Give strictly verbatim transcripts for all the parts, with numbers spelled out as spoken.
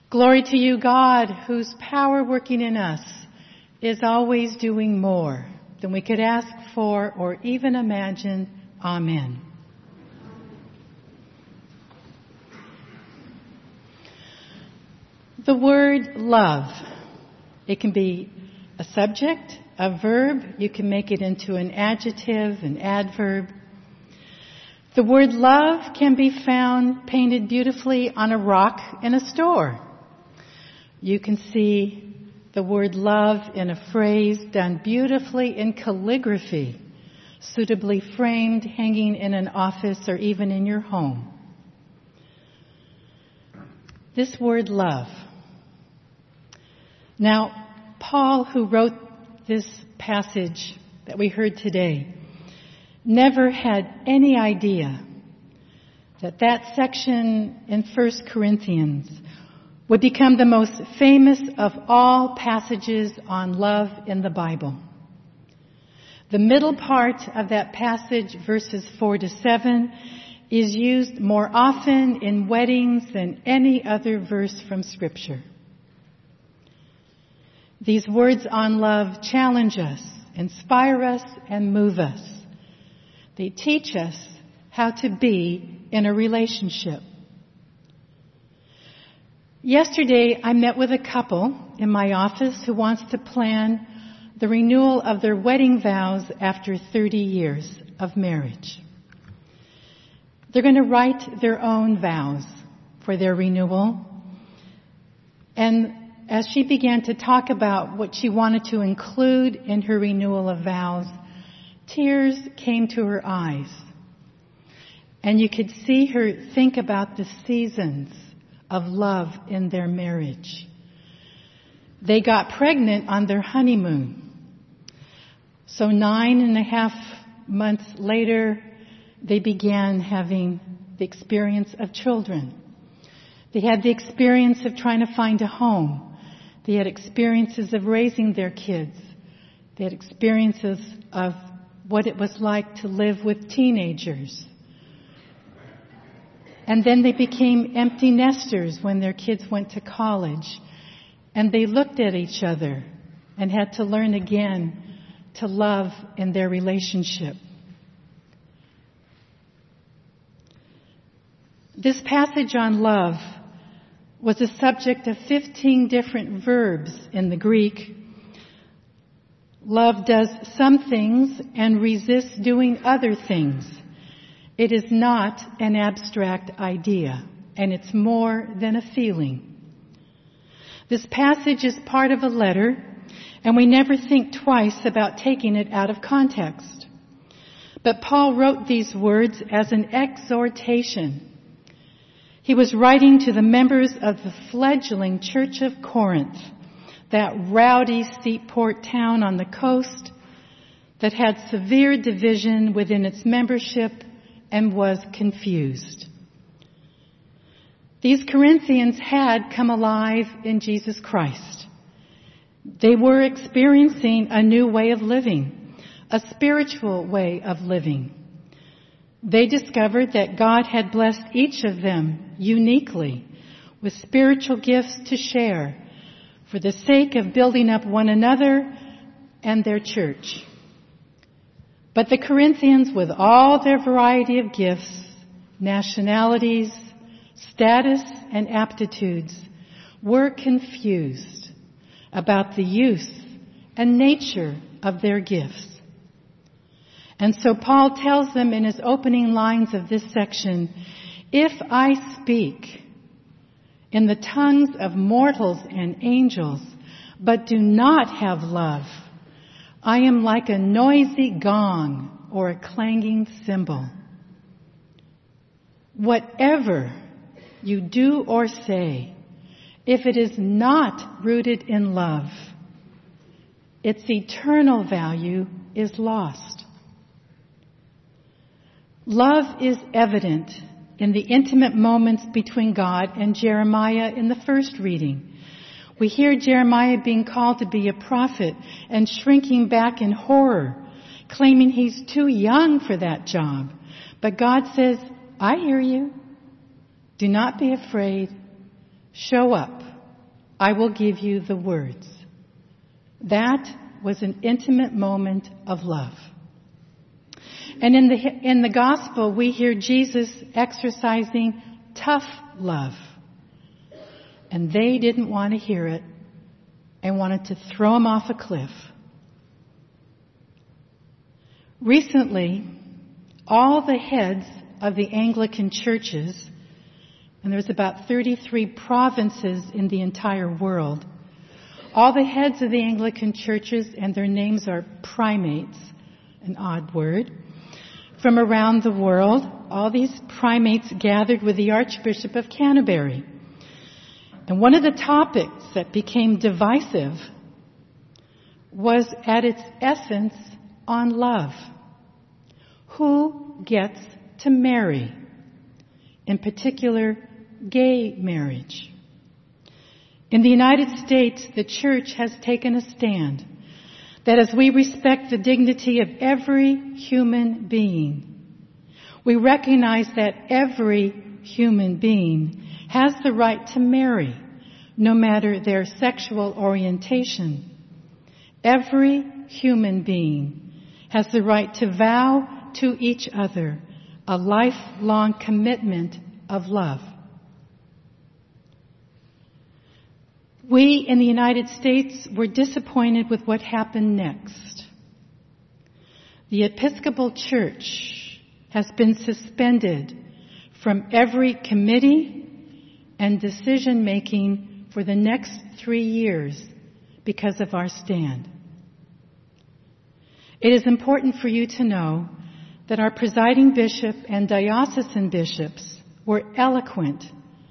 Glory to you, God, whose power working in us is always doing more than we could ask for or even imagine. Amen. The word love, it can be a subject, a verb. You can make it into an adjective, an adverb. The word love can be found painted beautifully on a rock in a store. You can see the word love in a phrase done beautifully in calligraphy, suitably framed, hanging in an office or even in your home. This word love. Now, Paul, who wrote this passage that we heard today, never had any idea that that section in First Corinthians would become the most famous of all passages on love in the Bible. The middle part of that passage, verses four to seven, is used more often in weddings than any other verse from Scripture. These words on love challenge us, inspire us, and move us. They teach us how to be in a relationship. Yesterday, I met with a couple in my office who wants to plan the renewal of their wedding vows after thirty years of marriage. They're going to write their own vows for their renewal. And as she began to talk about what she wanted to include in her renewal of vows, tears came to her eyes. And you could see her think about the seasons of love in their marriage. They got pregnant on their honeymoon. So nine and a half months later, they began having the experience of children. They had the experience of trying to find a home. They had experiences of raising their kids. They had experiences of what it was like to live with teenagers. And then they became empty nesters when their kids went to college. And they looked at each other and had to learn again to love in their relationship. This passage on love was the subject of fifteen different verbs in the Greek. Love does some things and resists doing other things. It is not an abstract idea, and it's more than a feeling. This passage is part of a letter, and we never think twice about taking it out of context. But Paul wrote these words as an exhortation. He was writing to the members of the fledgling Church of Corinth, that rowdy seaport town on the coast that had severe division within its membership and was confused. These Corinthians had come alive in Jesus Christ. They were experiencing a new way of living, a spiritual way of living. They discovered that God had blessed each of them uniquely with spiritual gifts to share for the sake of building up one another and their church. But the Corinthians, with all their variety of gifts, nationalities, status, and aptitudes, were confused about the use and nature of their gifts. And so Paul tells them in his opening lines of this section, if I speak in the tongues of mortals and angels, but do not have love, I am like a noisy gong or a clanging cymbal. Whatever you do or say, if it is not rooted in love, its eternal value is lost. Love is evident in the intimate moments between God and Jeremiah in the first reading. We hear Jeremiah being called to be a prophet and shrinking back in horror, claiming he's too young for that job. But God says, I hear you. Do not be afraid. Show up I will give you the words. That was an intimate moment of love. And in the, in the gospel, we hear Jesus exercising tough love. And they didn't want to hear it and wanted to throw him off a cliff. Recently, all the heads of the Anglican churches, and there's about thirty-three provinces in the entire world, all the heads of the Anglican churches, and their names are primates, an odd word, from around the world, all these primates gathered with the Archbishop of Canterbury. And one of the topics that became divisive was at its essence on love. Who gets to marry? In particular, gay marriage. In the United States, the Church has taken a stand that as we respect the dignity of every human being, we recognize that every human being has the right to marry, no matter their sexual orientation. Every human being has the right to vow to each other a lifelong commitment of love. We in the United States were disappointed with what happened next. The Episcopal Church has been suspended from every committee and decision making for the next three years because of our stand. It is important for you to know that our presiding bishop and diocesan bishops were eloquent,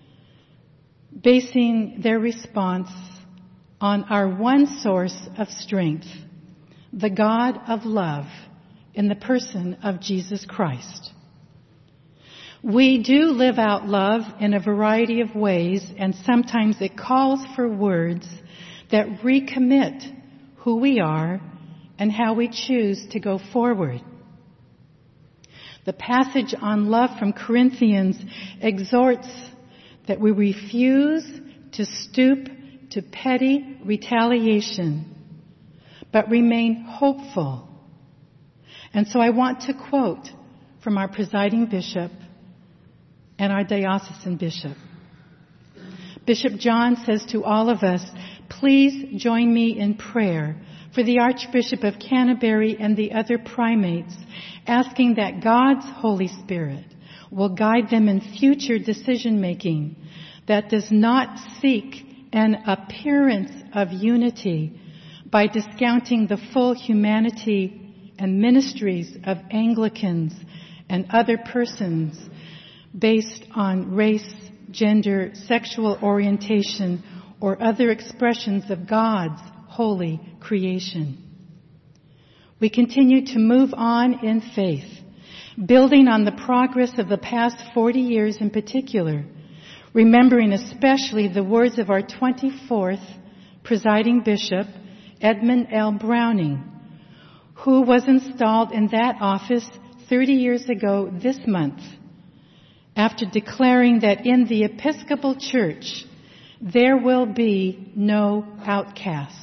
basing their response on our one source of strength, the God of love in the person of Jesus Christ. We do live out love in a variety of ways, and sometimes it calls for words that recommit who we are and how we choose to go forward. The passage on love from Corinthians exhorts that we refuse to stoop to petty retaliation, but remain hopeful. And so I want to quote from our presiding bishop and our diocesan bishop. Bishop John says to all of us, please join me in prayer for the Archbishop of Canterbury and the other primates, asking that God's Holy Spirit will guide them in future decision making that does not seek an appearance of unity by discounting the full humanity and ministries of Anglicans and other persons based on race, gender, sexual orientation, or other expressions of God's holy creation. We continue to move on in faith, building on the progress of the past forty years in particular, remembering especially the words of our twenty-fourth presiding bishop, Edmund L. Browning, who was installed in that office thirty years ago this month, after declaring that in the Episcopal Church there will be no outcasts.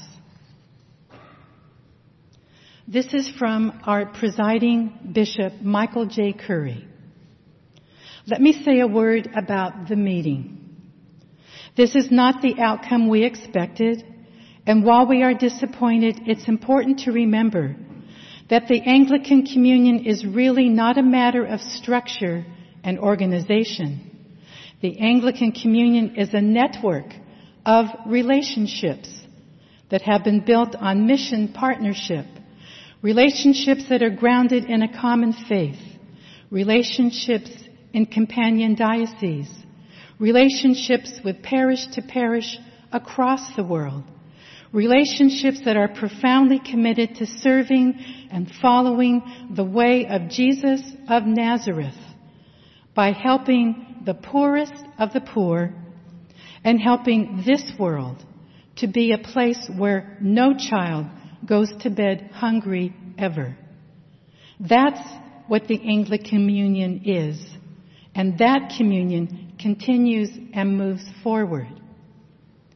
This is from our presiding bishop, Michael J. Curry. Let me say a word about the meeting. This is not the outcome we expected, and while we are disappointed, it's important to remember that the Anglican Communion is really not a matter of structure and organization. The Anglican Communion is a network of relationships that have been built on mission partnership, relationships that are grounded in a common faith, relationships in companion dioceses, relationships with parish to parish across the world, relationships that are profoundly committed to serving and following the way of Jesus of Nazareth by helping the poorest of the poor and helping this world to be a place where no child goes to bed hungry ever. That's what the Anglican Communion is, and that communion continues and moves forward.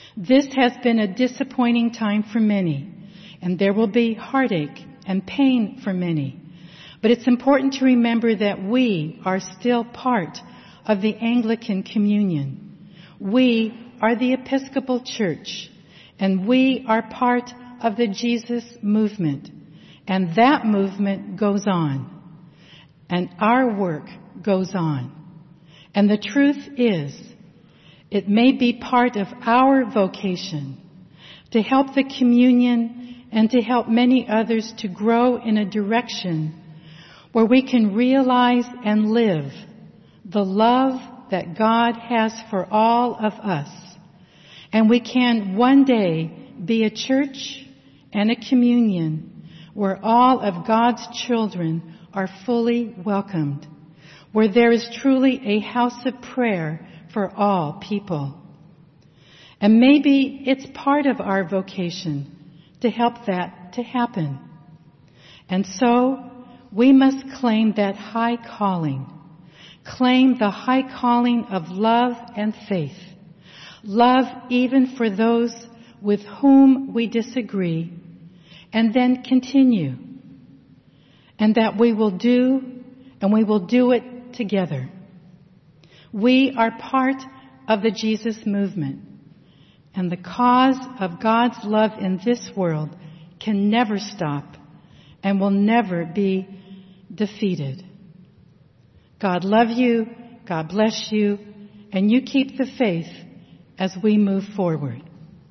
This has been a disappointing time for many, and there will be heartache and pain for many. But it's important to remember that we are still part of the Anglican Communion. We are the Episcopal Church, and we are part of the Jesus movement. And that movement goes on, and our work goes on. And the truth is, it may be part of our vocation to help the communion and to help many others to grow in a direction where we can realize and live the love that God has for all of us. And we can one day be a church and a communion where all of God's children are fully welcomed, where there is truly a house of prayer for all people. And maybe it's part of our vocation to help that to happen. And so we must claim that high calling, claim the high calling of love and faith, love even for those with whom we disagree, and then continue. And that we will do, and we will do it together. We are part of the Jesus movement, and the cause of God's love in this world can never stop and will never be defeated. God love you, God bless you, and you keep the faith as we move forward.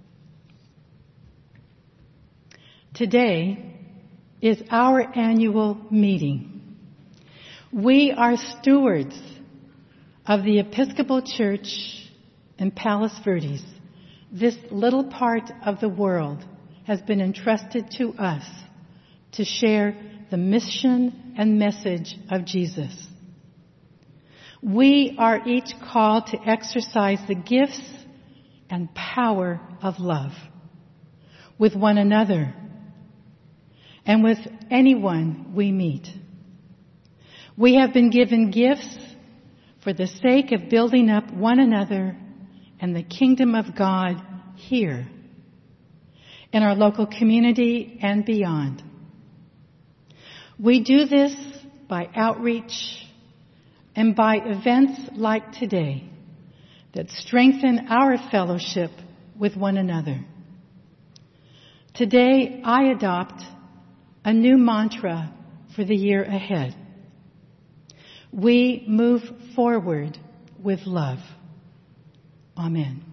Today is our annual meeting. We are stewards of the Episcopal Church in Palos Verdes. This little part of the world has been entrusted to us to share the mission and message of Jesus. We are each called to exercise the gifts and power of love with one another and with anyone we meet. We have been given gifts for the sake of building up one another and the kingdom of God here, in our local community and beyond. We do this by outreach and by events like today that strengthen our fellowship with one another. Today, I adopt a new mantra for the year ahead. We move forward with love. Amen.